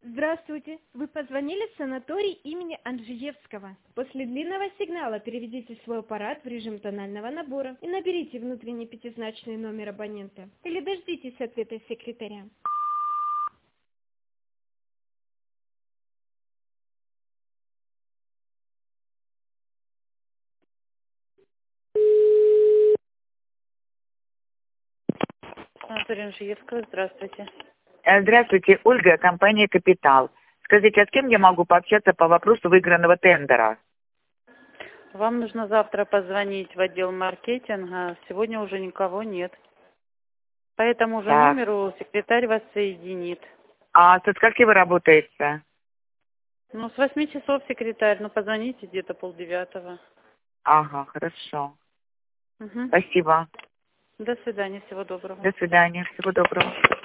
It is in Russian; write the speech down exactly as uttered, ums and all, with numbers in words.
Здравствуйте. Вы позвонили в санаторий имени Анжеевского. После длинного сигнала переведите свой аппарат в режим тонального набора и наберите внутренний пятизначный номер абонента. Или дождитесь ответа секретаря. Санаторий Анжеевского, здравствуйте. Э, Здравствуйте, Ольга, компания «Капитал». Скажите, а с кем я могу пообщаться по вопросу выигранного тендера? Вам нужно завтра позвонить в отдел маркетинга. Сегодня уже никого нет. По этому же Так. номеру секретарь вас соединит. А со скольки вы работаете? Ну, с восьми часов секретарь, ну, позвоните где-то полдевятого. Ага, хорошо. Угу. Спасибо. До свидания, всего доброго. До свидания, всего доброго.